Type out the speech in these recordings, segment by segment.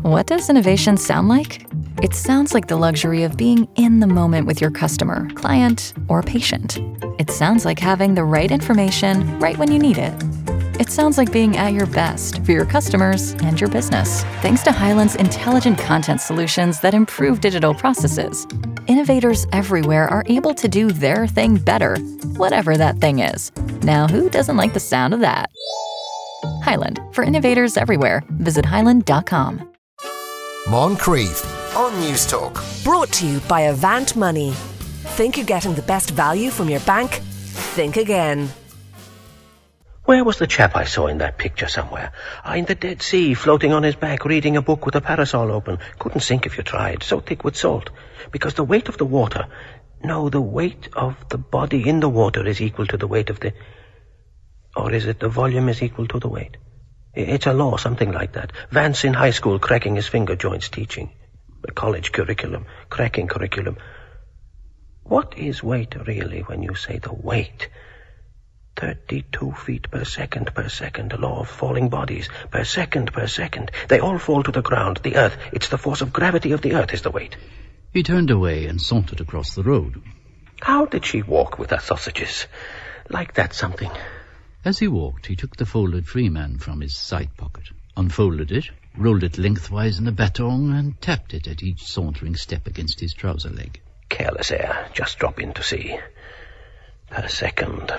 What does innovation sound like? It sounds like the luxury of being in the moment with your customer, client, or patient. It sounds like having the right information right when you need it. It sounds like being at your best for your customers and your business. Thanks to Hyland's intelligent content solutions that improve digital processes, innovators everywhere are able to do their thing better, whatever that thing is. Now, who doesn't like the sound of that? Hyland, for innovators everywhere. Visit hyland.com. Moncrief on Newstalk. Brought to you by Avant Money. Think you're getting the best value from your bank? Think again. Where was the chap I saw in that picture somewhere? In the Dead Sea, floating on his back, reading a book with a parasol open. Couldn't sink if you tried, so thick with salt. Because the weight of the water... No, the weight of the body in the water is equal to the weight of the... Or is it the volume is equal to the weight? It's a law, something like that. Vance in high school cracking his finger joints teaching. The college curriculum, cracking curriculum. What is weight really when you say the weight? 32 feet per second, the law of falling bodies, per second. They all fall to the ground, the earth. It's the force of gravity of the earth is the weight. He turned away and sauntered across the road. How did she walk with her sausages? Like that something. As he walked, he took the folded Freeman from his side pocket, unfolded it, rolled it lengthwise in a baton, and tapped it at each sauntering step against his trouser leg. Careless air, just drop in to see. Per second,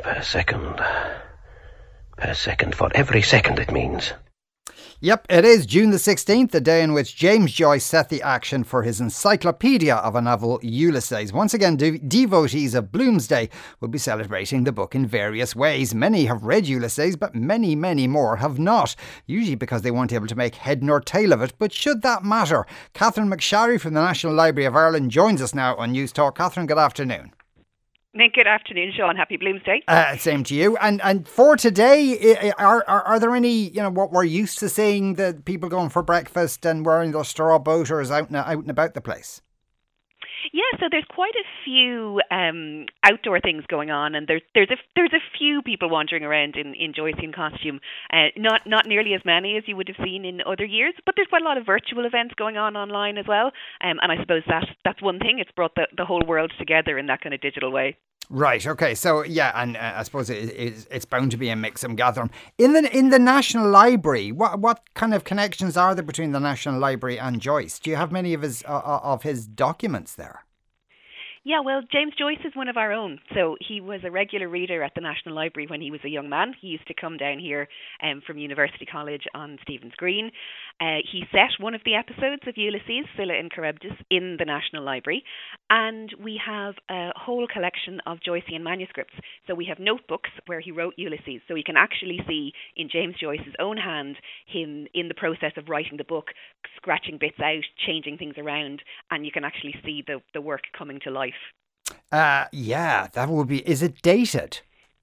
for every second it means. Yep, it is June the 16th, the day in which James Joyce set the action for his encyclopedia of a novel, Ulysses. Once again, devotees of Bloomsday will be celebrating the book in various ways. Many have read Ulysses, but many, many more have not, usually because they weren't able to make head nor tail of it. But should that matter? Catherine McSharry from the National Library of Ireland joins us now on News Talk. Catherine, good afternoon. Nick, good afternoon, Sean. Happy Bloomsday. Same to you. And for today, are there any, what we're used to seeing, the people going for breakfast and wearing their straw boaters out and about the place? Yeah, so there's quite a few outdoor things going on, and there's a few people wandering around in Joycean costume. Not nearly as many as you would have seen in other years, but there's quite a lot of virtual events going on online as well. And I suppose that's one thing. It's brought the whole world together in that kind of digital way. Right. Okay. So yeah, and I suppose it's bound to be a mix and gathering in the National Library. What kind of connections are there between the National Library and Joyce? Do you have many of his documents there? Yeah, well, James Joyce is one of our own. So he was a regular reader at the National Library when he was a young man. He used to come down here from University College on Stephen's Green. He set one of the episodes of Ulysses, Scylla and Charybdis, in the National Library. And we have a whole collection of Joycean manuscripts. So we have notebooks where he wrote Ulysses. So we can actually see in James Joyce's own hand him in the process of writing the book, scratching bits out, changing things around, and you can actually see the work coming to life. Yeah, that would be... Is it dated?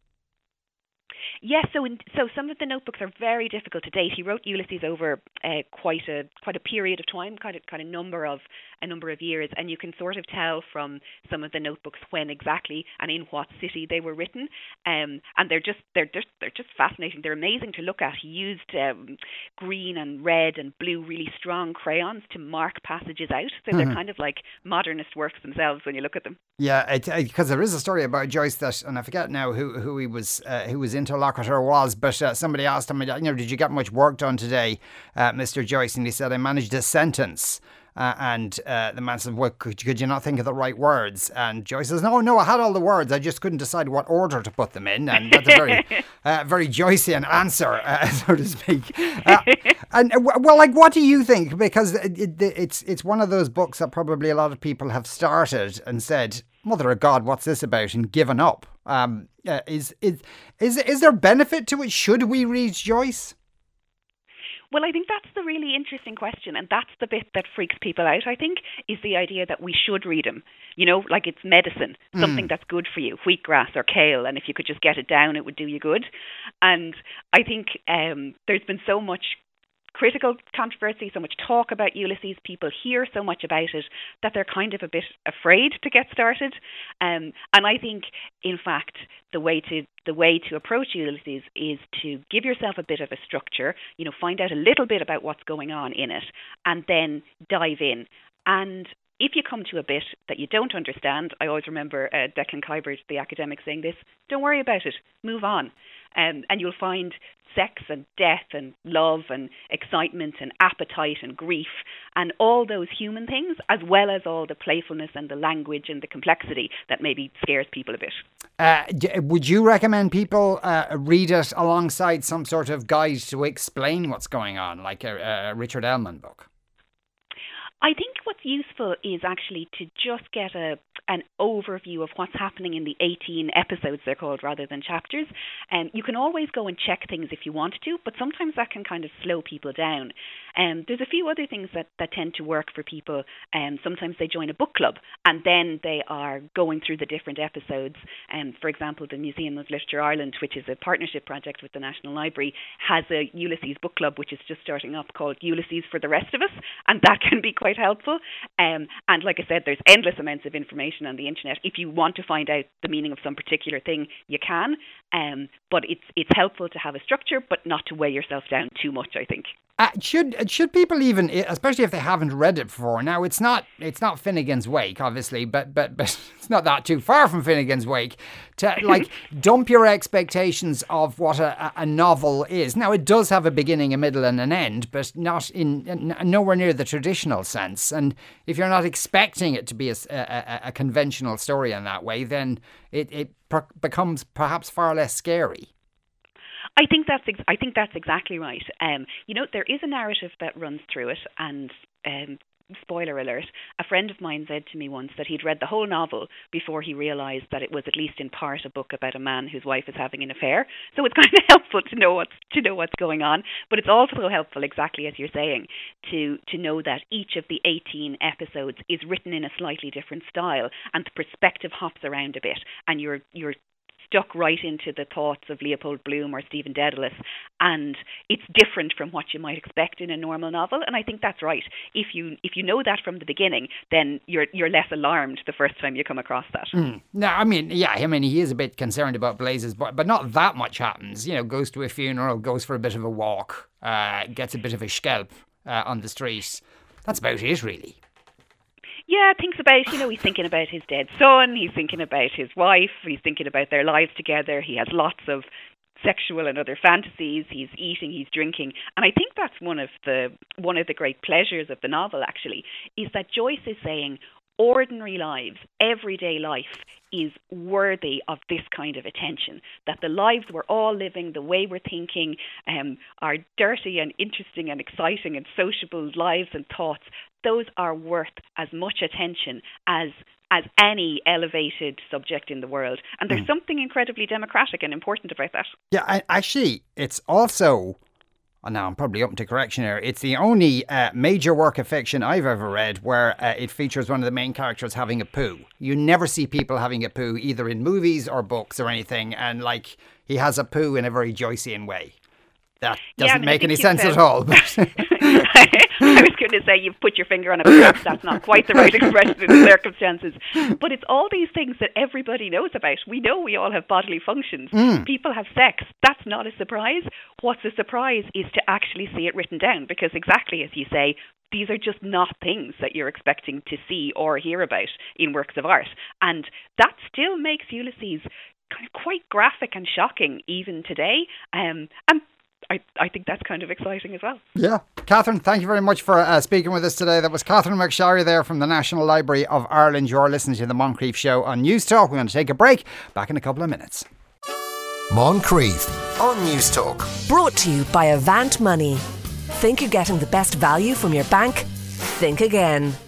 Yes, so some of the notebooks are very difficult to date. He wrote Ulysses over quite a period of time, kind of a number of years, and you can sort of tell from some of the notebooks when exactly and in what city they were written. And they're just fascinating. They're amazing to look at. He used green and red and blue, really strong crayons to mark passages out. So they're kind of like modernist works themselves when you look at them. Yeah, because there is a story about Joyce that, and I forget now who his interlocutor was, but somebody asked him, did you get much work done today, Mr. Joyce? And he said, I managed a sentence. And the man said, well, could you not think of the right words? And Joyce says, no, I had all the words. I just couldn't decide what order to put them in. And that's a very, very Joycean answer, so to speak. And well, like, what do you think? Because it's one of those books that probably a lot of people have started and said, Mother of God, what's this about? And given up. Is there benefit to it? Should we read Joyce? Well, I think that's the really interesting question, and that's the bit that freaks people out, I think, is the idea that we should read him. Like it's medicine, something that's good for you, wheatgrass or kale, and if you could just get it down, it would do you good. And I think there's been so much critical controversy, so much talk about Ulysses. People hear so much about it that they're kind of a bit afraid to get started. And I think, in fact, the way to approach Ulysses is to give yourself a bit of a structure, find out a little bit about what's going on in it, and then dive in. And if you come to a bit that you don't understand, I always remember Declan Kybert, the academic, saying this: don't worry about it, move on. And you'll find sex and death and love and excitement and appetite and grief and all those human things, as well as all the playfulness and the language and the complexity that maybe scares people a bit. Would you recommend people read it alongside some sort of guide to explain what's going on, like a Richard Ellman book? I think what's useful is actually to just get an overview of what's happening in the 18 episodes, they're called, rather than chapters. You can always go and check things if you want to, but sometimes that can kind of slow people down. There's a few other things that tend to work for people. Sometimes they join a book club and then they are going through the different episodes. For example, the Museum of Literature Ireland, which is a partnership project with the National Library, has a Ulysses book club which is just starting up called Ulysses for the Rest of Us, and that can be quite helpful. And like I said, there's endless amounts of information on the internet. If you want to find out the meaning of some particular thing, you can. But it's helpful to have a structure, but not to weigh yourself down too much, I think. Should people even, especially if they haven't read it before? Now, it's not Finnegan's Wake, obviously, but it's not that too far from Finnegan's Wake to dump your expectations of what a novel is. Now, it does have a beginning, a middle, and an end, but not nowhere near the traditional sense. And if you're not expecting it to be a conventional story in that way, then it becomes perhaps far less scary. I think that's exactly right. There is a narrative that runs through it, and spoiler alert, a friend of mine said to me once that he'd read the whole novel before he realised that it was at least in part a book about a man whose wife is having an affair. So it's kind of helpful to know what's going on, but it's also helpful, exactly as you're saying, to know that each of the 18 episodes is written in a slightly different style, and the perspective hops around a bit, and you're stuck right into the thoughts of Leopold Bloom or Stephen Dedalus, and it's different from what you might expect in a normal novel. And I think that's right. If you know that from the beginning, then you're less alarmed the first time you come across that. No, I mean, he is a bit concerned about Blazes, but not that much happens. Goes to a funeral, goes for a bit of a walk, gets a bit of a schelp on the street. That's about it, really. Yeah, thinks about, he's thinking about his dead son, he's thinking about his wife, he's thinking about their lives together, he has lots of sexual and other fantasies, he's eating, he's drinking. And I think that's one of the great pleasures of the novel, actually, is that Joyce is saying ordinary lives, everyday life, is worthy of this kind of attention, that the lives we're all living, the way we're thinking, are dirty and interesting and exciting and sociable lives and thoughts. Those are worth as much attention as any elevated subject in the world. And there's something incredibly democratic and important about that. Yeah, actually, it's also, now I'm probably open to correction here, it's the only major work of fiction I've ever read where it features one of the main characters having a poo. You never see people having a poo, either in movies or books or anything, and he has a poo in a very Joycean way. That doesn't make any sense at all. But I was going to say you've put your finger on it, perhaps that's not quite the right expression in the circumstances. But it's all these things that everybody knows about. We know we all have bodily functions. People have sex. That's not a surprise. What's a surprise is to actually see it written down, because exactly as you say, these are just not things that you're expecting to see or hear about in works of art. And that still makes Ulysses kind of quite graphic and shocking even today. And I think that's kind of exciting as well. Yeah. Catherine, thank you very much for speaking with us today. That was Catherine McSharry there from the National Library of Ireland. You're listening to the Moncrieff Show on News Talk. We're going to take a break. Back in a couple of minutes. Moncrieff on News Talk. Brought to you by Avant Money. Think you're getting the best value from your bank? Think again.